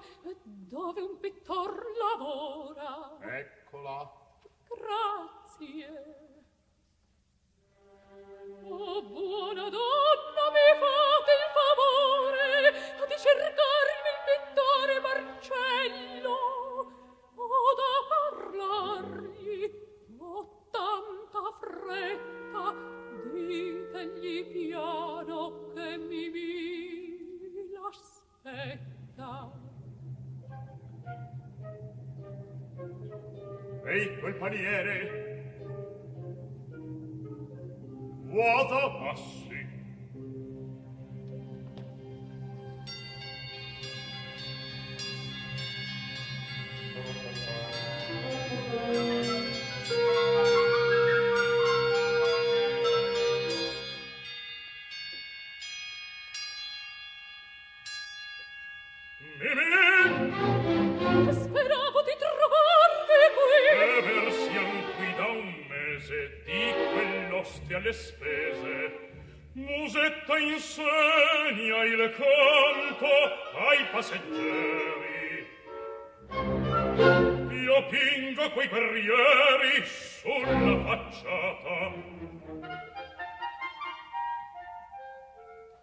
dove un pittor lavora. Eccola. Grazie. Oh, buona donna, mi fate il favore di cercarmi il pittore Marcello. Ho da parlargli, ho tanta fretta, ditegli piano che mi l'aspetta. Ehi, quel paniere! Vuota passi. Speravo di trovarvi qui. Siamo qui da un mese, di quell'oste alle spese. Musetta insegna il canto ai passeggeri. Io pingo quei guerrieri sulla facciata.